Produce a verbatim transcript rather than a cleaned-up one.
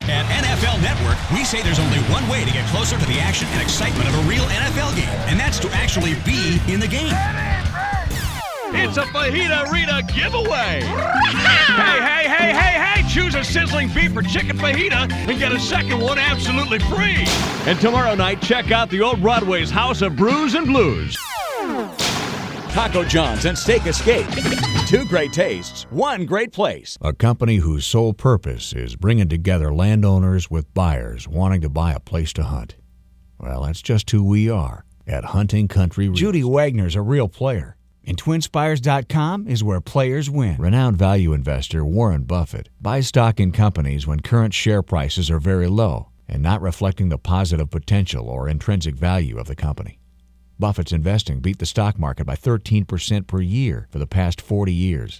At N F L Network, we say there's only one way to get closer to the action and excitement of a real N F L game, and that's to actually be in the game. It's a Fajita Rita giveaway. Hey, hey, hey, hey, hey, choose a sizzling beef or chicken fajita and get a second one absolutely free. And tomorrow night, check out the Old Broadway's House of Brews and Blues. Taco John's and Steak Escape. Two great tastes, one great place. A company whose sole purpose is bringing together landowners with buyers wanting to buy a place to hunt. Well, that's just who we are at Hunting Country Realty. Judy Wagner's a real player, and Twin Spires dot com is where players win. Renowned value investor Warren Buffett buys stock in companies when current share prices are very low and not reflecting the positive potential or intrinsic value of the company. Buffett's investing beat the stock market by thirteen percent per year for the past forty years.